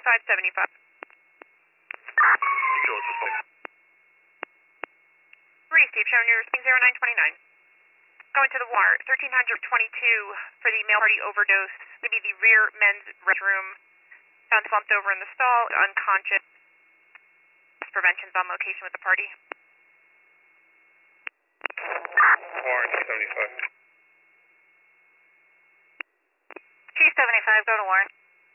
7575. Reese, Steve, showing your speed 0929. Going to the Walmart, 1322 for the male party overdose. Maybe the rear men's restroom. Found slumped over in the stall, unconscious. Prevention's on location with the party. Warren, 275. Chief 75, go to Warren.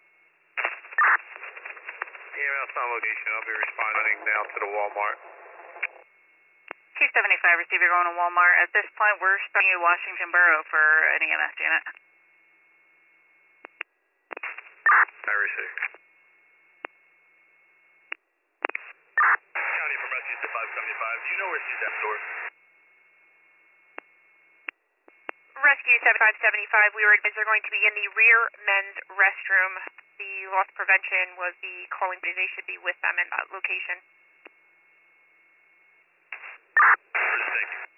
EMS on location. I'll be responding now to the Walmart. Chief 75, receive, you're going to Walmart. At this point, we're starting at Washington Borough for an EMS unit. I receive. County from Rescue 575. Do you know where she's at, Door? Rescue 7575, we were advised they're going to be in the rear men's restroom. The loss prevention was the calling, they should be with them in that location. Thank you.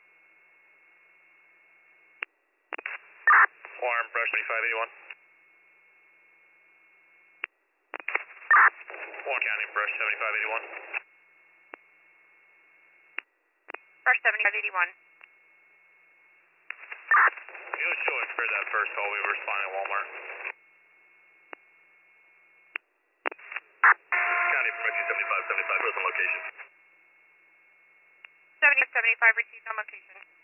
Warren, Brush 2581. Warren County, Brush 7581. Brush 7581. You know, show us for that first call, we were responding to Walmart. County from Rescue 7575, where's the location? 7575 received on location.